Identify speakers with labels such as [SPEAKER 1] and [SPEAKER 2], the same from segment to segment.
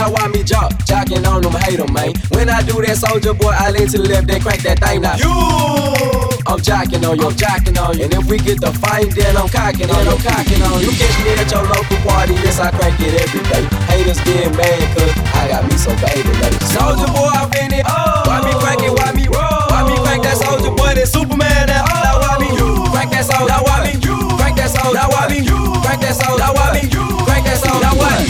[SPEAKER 1] now why me jocking on them, hate them, man. When I do that, soldier boy, I lean to the left, they crank that thing now. I'm jocking on you, And if we get the fight, then I'm cocking on you. You catch me at your local party, yes, I crank it every day. Haters get mad, cause I got me some baby ladies. Soldier boy, I'm in it. Why me crank it, why me roll? Why me crank that soldier boy, that Superman now? Now why me crank that soldier? Now why me crank that soldier? Now why me crank that soldier? Now why me crank that soldier? Now what?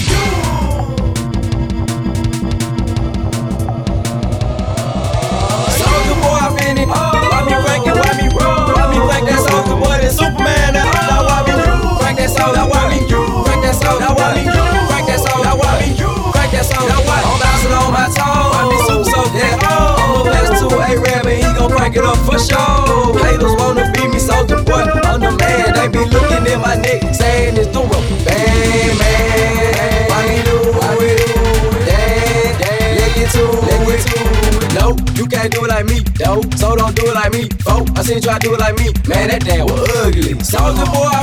[SPEAKER 1] Soldier boy, I'm in it. Why me crank it, why me roll? Why me crank that soldier boy, that Superman now? Now why me crank that soldier? Now why me crank that soldier? Now why me crank that soldier? Now why me crank that soldier? Now what? I'm bouncing on my toes. I be super so dead. I'm a blast to A-Rab and he gon' crank it up for sure. Haters wanna be me, soldier boy, I'm the man. They be looking at my neck, saying it's through. Bang, man, why me do it? Damn, let get to it. No, you can't do it like me, though. So don't do it like me, folk. I seen you try to do it like me. Man, that damn was ugly. Soldier boy,